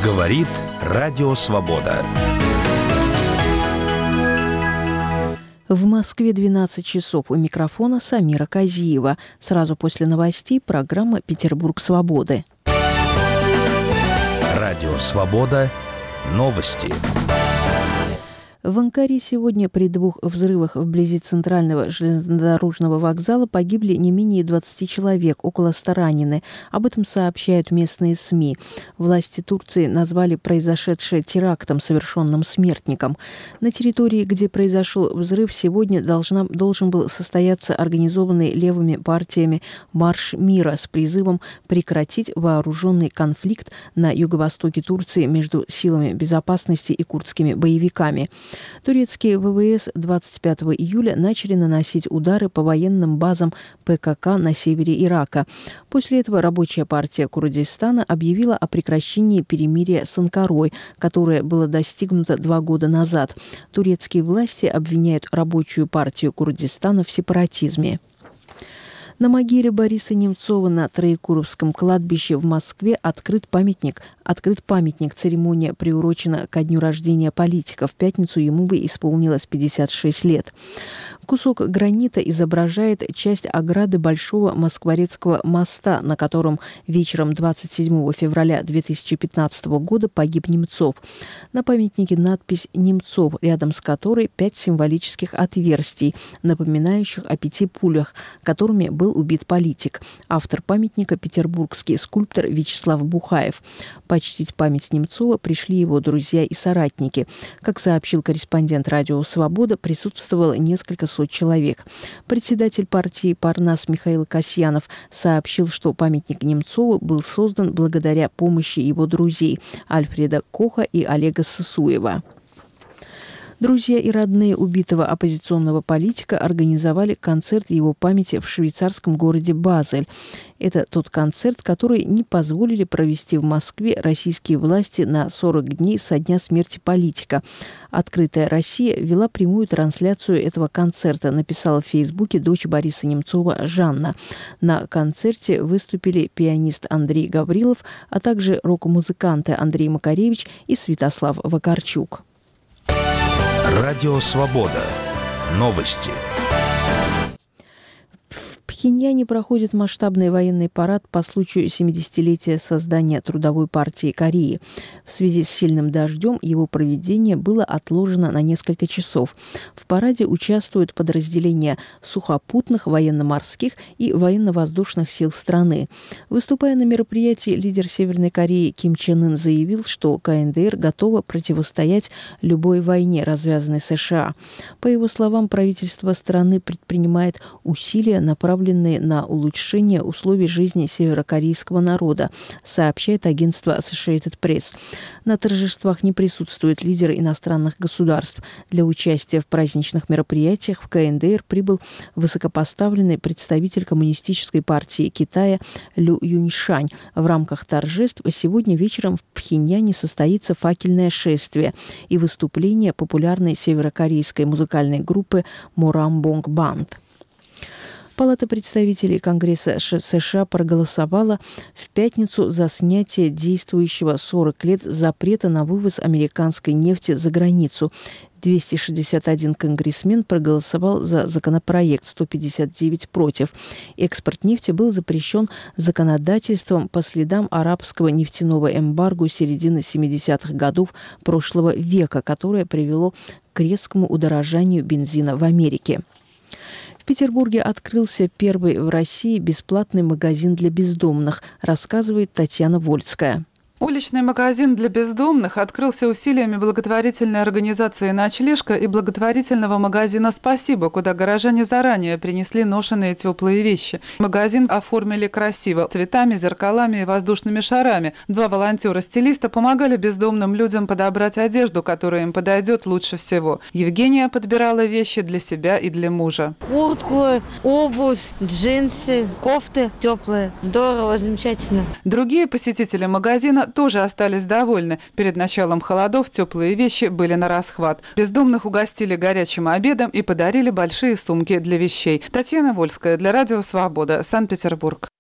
Говорит Радио Свобода. В Москве 12 часов. У микрофона Самира Казиева. Сразу после новостей программа «Петербург свободы». Радио Свобода. Новости. В Анкаре сегодня при 2 взрывах вблизи центрального железнодорожного вокзала погибли не менее 20 человек, около 100 ранены. Об этом сообщают местные СМИ. Власти Турции назвали произошедшее терактом, совершенным смертником. На территории, где произошел взрыв, сегодня должен был состояться организованный левыми партиями марш мира с призывом прекратить вооруженный конфликт на юго-востоке Турции между силами безопасности и курдскими боевиками. Турецкие ВВС 25 июля начали наносить удары по военным базам ПКК на севере Ирака. После этого Рабочая партия Курдистана объявила о прекращении перемирия с Анкарой, которое было достигнуто 2 года назад. Турецкие власти обвиняют Рабочую партию Курдистана в сепаратизме. На могиле Бориса Немцова на Троекуровском кладбище в Москве открыт памятник. Церемония приурочена ко дню рождения политика. В пятницу ему бы исполнилось 56 лет. Кусок гранита изображает часть ограды Большого Москворецкого моста, на котором вечером 27 февраля 2015 года погиб Немцов. На памятнике надпись «Немцов», рядом с которой 5 символических отверстий, напоминающих о 5 пулях, которыми был убит политик. Автор памятника – петербургский скульптор Вячеслав Бухаев. Почтить память Немцова пришли его друзья и соратники. Как сообщил корреспондент «Радио Свобода», присутствовало несколько сот человек. Председатель партии «Парнас» Михаил Касьянов сообщил, что памятник Немцову был создан благодаря помощи его друзей Альфреда Коха и Олега Сысуева. Друзья и родные убитого оппозиционного политика организовали концерт его памяти в швейцарском городе Базель. Это тот концерт, который не позволили провести в Москве российские власти на 40 дней со дня смерти политика. «Открытая Россия» вела прямую трансляцию этого концерта, написала в Фейсбуке дочь Бориса Немцова Жанна. На концерте выступили пианист Андрей Гаврилов, а также рок-музыканты Андрей Макаревич и Святослав Вакарчук. Радио Свобода. Новости. В Пхеньяне проходит масштабный военный парад по случаю 70-летия создания Трудовой партии Кореи. В связи с сильным дождем его проведение было отложено на несколько часов. В параде участвуют подразделения сухопутных, военно-морских и военно-воздушных сил страны. Выступая на мероприятии, лидер Северной Кореи Ким Чен Ын заявил, что КНДР готова противостоять любой войне, развязанной США. По его словам, правительство страны предпринимает усилия, направленные на улучшение условий жизни северокорейского народа, сообщает агентство Associated Press. На торжествах не присутствуют лидеры иностранных государств. Для участия в праздничных мероприятиях в КНДР прибыл высокопоставленный представитель Коммунистической партии Китая Лю Юньшань. В рамках торжеств сегодня вечером в Пхеньяне состоится факельное шествие и выступление популярной северокорейской музыкальной группы Морамбонг Банд. Палата представителей Конгресса США проголосовала в пятницу за снятие действующего 40 лет запрета на вывоз американской нефти за границу. 261 конгрессмен проголосовал за законопроект, 159 против. Экспорт нефти был запрещен законодательством по следам арабского нефтяного эмбарго середины 70-х годов прошлого века, которое привело к резкому удорожанию бензина в Америке. В Петербурге открылся первый в России бесплатный магазин для бездомных, рассказывает Татьяна Вольская. Уличный магазин для бездомных открылся усилиями благотворительной организации «Ночлежка» и благотворительного магазина «Спасибо», куда горожане заранее принесли ношеные теплые вещи. Магазин оформили красиво – цветами, зеркалами и воздушными шарами. 2 волонтера-стилиста помогали бездомным людям подобрать одежду, которая им подойдет лучше всего. Евгения подбирала вещи для себя и для мужа. Куртку, обувь, джинсы, кофты теплые. Здорово, замечательно. Другие посетители магазина тоже остались довольны. Перед началом холодов теплые вещи были на расхват. Бездомных угостили горячим обедом и подарили большие сумки для вещей. Татьяна Вольская для Радио Свобода, Санкт-Петербург.